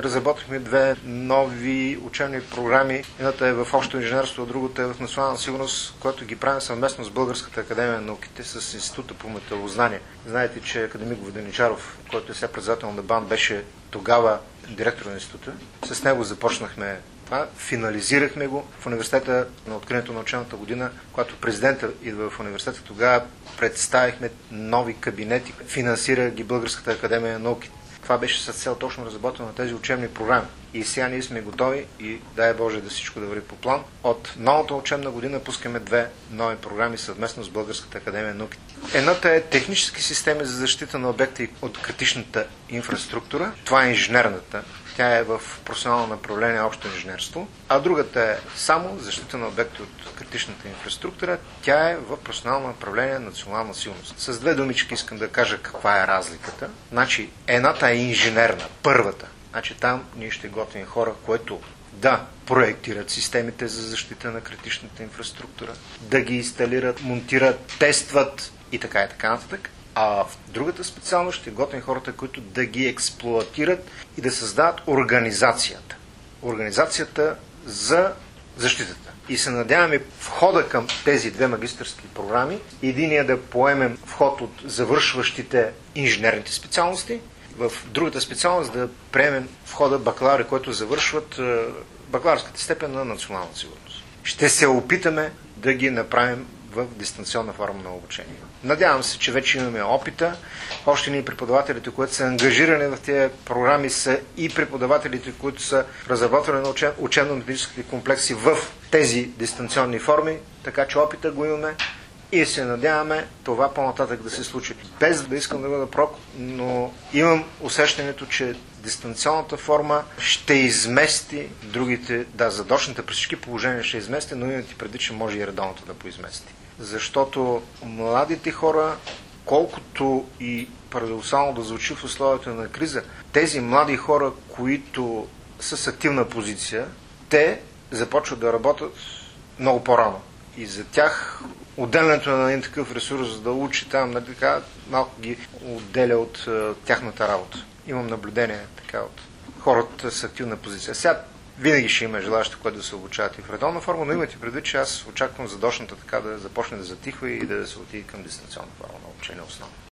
разработихме две нови учебни програми. Едната е в общо инженерство, а другата е в национална сигурност, която ги правим съвместно с Българската академия на науките, с Института по металознание. Знаете, че академик Воденичаров, който е сега председател на БАН, беше тогава директор на института. С него започнахме това, финализирахме го в университета на откриването на учебната година, когато президента идва в университета, тогава представихме нови кабинети, финансира ги Българската академия на науките. Това беше с цел точно разработване на тези учебни програми. И сега ние сме готови и дай Боже да всичко да върви по план. От новата учебна година пускаме две нови програми съвместно с Българската академия на науките. Едната е технически системи за защита на обекти от критичната инфраструктура. Това е инженерната. Тя е в професионално направление общо инженерство. А другата е само защита на обекти от критичната инфраструктура. Тя е в професионално направление национална сигурност. С две думички искам да кажа каква е разликата. Значи, едната е инженерна, първата. Значи там ние ще готвим хора, които да проектират системите за защита на критичната инфраструктура, да ги инсталират, монтират, тестват и така нататък. А в другата специалност ще готвим хората, които да ги експлоатират и да създават организацията. Организацията за защитата. И се надяваме входа към тези две магистърски програми, единия да поемем вход от завършващите инженерните специалности, в другата специалност да приемем входа бакалаври, които завършват бакалавърската степен на национална сигурност. Ще се опитаме да ги направим в дистанционна форма на обучение. Надявам се, че вече имаме опита. Още ние преподавателите, които са ангажирани в тези програми, са и преподавателите, които са разработвани на учебно-методическите комплекси в тези дистанционни форми, така че опита го имаме и се надяваме това по-нататък да се случи. Без да искам да бъда пророк, но имам усещането, че дистанционната форма ще измести другите, да, задочната при всички положения ще измести, но имате преди, че може и редовното да поизмести. Защото младите хора, колкото и парадоксално да звучи в условията на криза, тези млади хора, които са с активна позиция, те започват да работят много по-рано. И за тях отделянето на един такъв ресурс, за да учи там, така, малко ги отделя от тяхната работа. Имам наблюдение така от хората с активна позиция. Сега винаги ще има желаящи, които да се обучават и в редовна форма, но имайте предвид, че аз очаквам задочната така да започне да затихва и да се отиде към дистанционна форма на обучение основно.